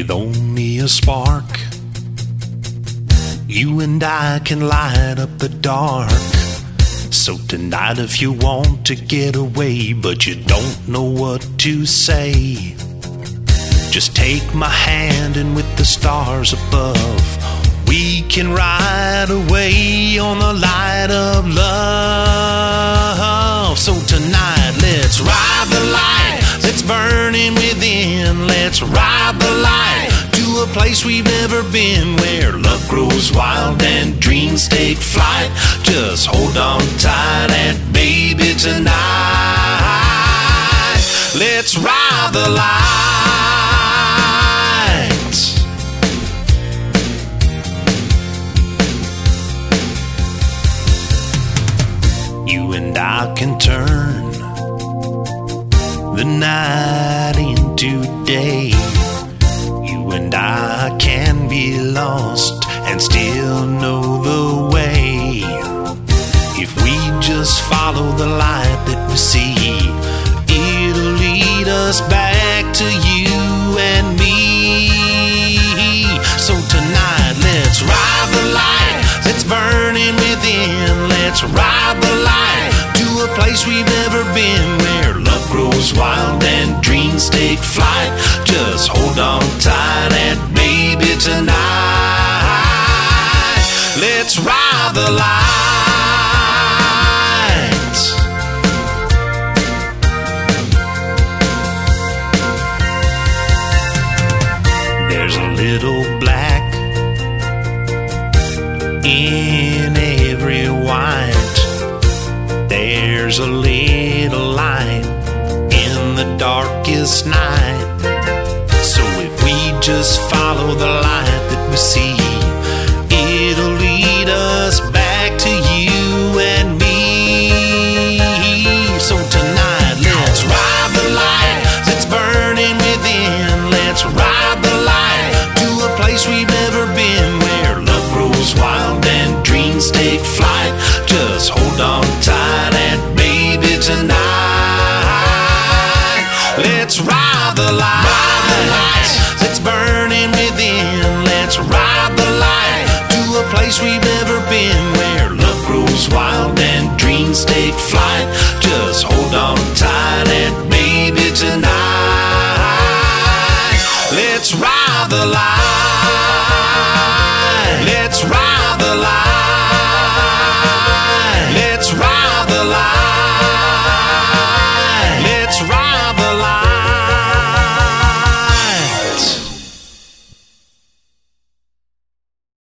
With only a spark, you and I can light up the dark. So tonight if you want to get away, but you don't know what to say, just take my hand and with the stars above, we can ride away on the light of love. So tonight let's ride the light that's burning within. Let's ride the light to a place we've never been, where love grows wild and dreams take flight. Just hold on tight and baby tonight, let's ride the light. You and I can turn the night into day. You and I can be lost and still know the way. If we just follow the light that we see, it'll lead us back to you and me. So tonight let's ride the light that's burning within. Let's ride the light to a place we've never been, where love grows wild and dreams take flight. Just hold on tight and baby tonight, let's ride the light. There's a little black in every white. There's a little light in the darkest night. So if we just follow the light that we see, it'll lead us back to you and me. So tonight let's ride the light that's burning within. Let's ride the light to a place we've never been, where love grows wild and dreams take flight. Just hold on tight and baby tonight, let's ride the light that's burning within. Let's ride the light to a place we've never been, where love grows wild and dreams take flight.